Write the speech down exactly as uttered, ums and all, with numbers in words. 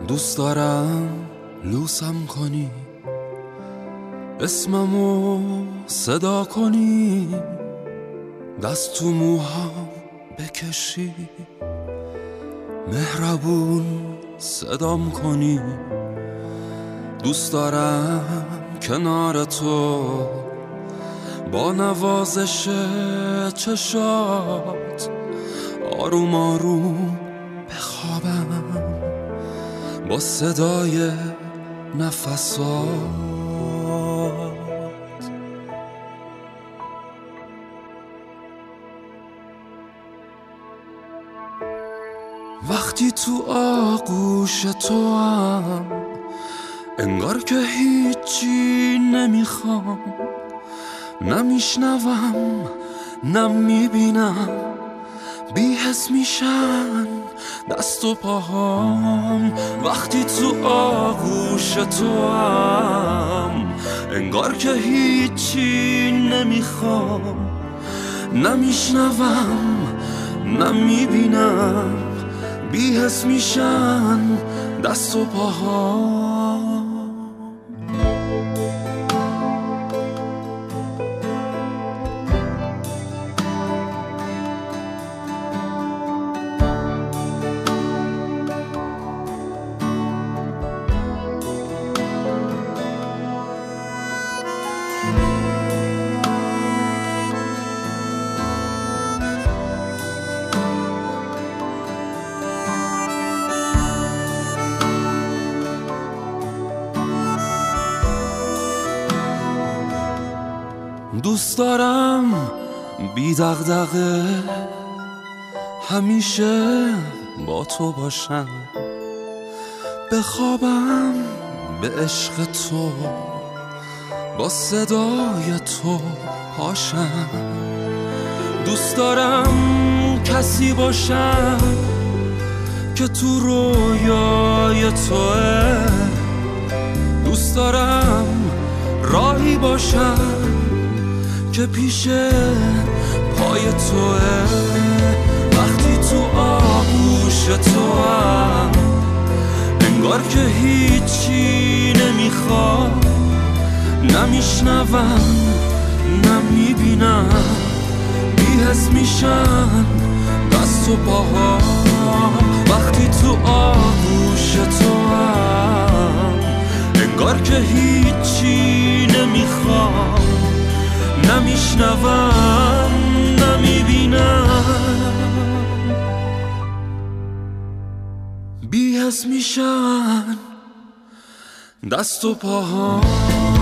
دوست دارم لوسم کنی، اسممو صدا کنی، دست تو موهام بکشی، مهربون صدام کنی. دوست دارم کنار تو با نوازش چشات آروم آروم بخوابم با صدای نفسات. وقتی تو آغوش تو هم انگار که هیچی نمیخوام، نمیشنوم نمیبینم، بی‌حس میشن دست و پاهام. وقتی تو آغوش تو هم انگار که هیچی نمیخوام، نمیشنوم نمیبینم، بی‌حس میشن دست و پاهام. دوست دارم بی دغدغه همیشه با تو باشم، بخوابم به عشق تو، با صدای تو پاشم. دوست دارم کسی باشم که تو رویای توه، دوست دارم راهی باشم که پیش پای توه. وقتی تو آغوش تو هم انگار که هیچی نمیخوام، نمیشنوم نمیبینم، بی‌حس میشن دست و پاهام. وقتی تو آغوش تو هم انگار که هیچی نمیخوام، نمیشنوم نمیبینم، بی‌حس میشن دست و پاهام.